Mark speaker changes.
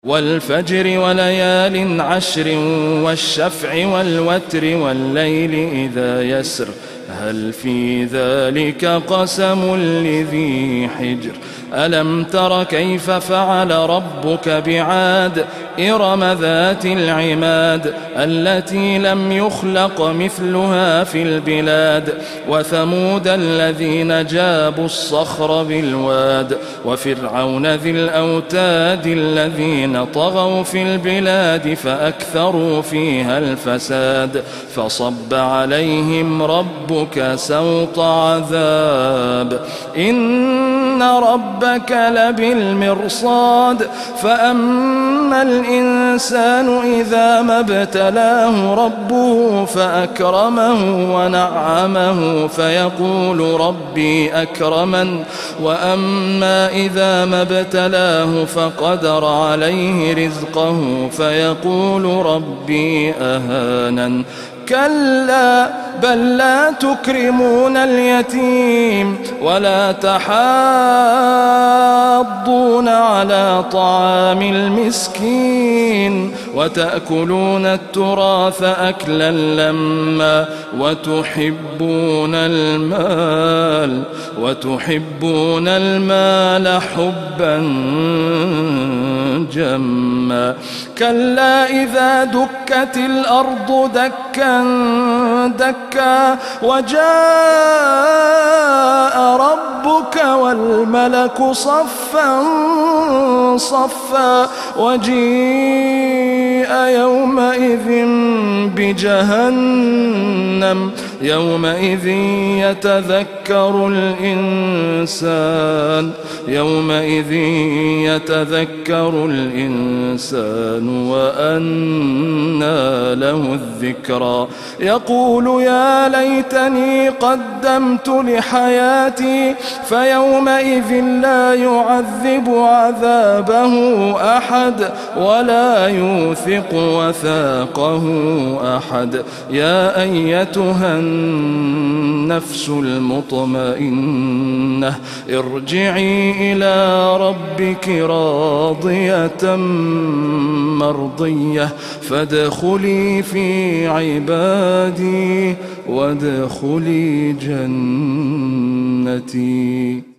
Speaker 1: والفجر وليال عشر والشفع والوتر والليل إذا يسر هل في ذلك قسم لذي حجر ألم تر كيف فعل ربك بعاد إرم ذات العماد التي لم يخلق مثلها في البلاد وثمود الذين جابوا الصخر بالواد وفرعون ذي الأوتاد الذين طغوا في البلاد فأكثروا فيها الفساد فصب عليهم ربك سوط عذاب إن ربك لبالمرصاد فأما الإنسان إذا ما ابتلاه ربه فأكرمه ونعمه فيقول ربي أكرمن وأما إذا ما ابتلاه فقدر عليه رزقه فيقول ربي أهانن كلا بل لا تكرمون اليتيم ولا تحاضون على طعام المسكين وتأكلون التراث أكلا لما وتحبون المال حبا جما كلا إذا دكت الأرض دكا دكا وجاء ربك والملك صفا صفا وجيء يومئذ بجهنم يومئذ يتذكر الإنسان وأنى له الذكرى يقول يا ليتني قدمت لحياتي فيومئذ لا يعذب عذابه أحد ولا يوثق وثاقه أحد يا أيتها النفس المطمئنة ارجعي إلى ربك راضية مرضية فادخلي في عبادي وادخلي جنتي.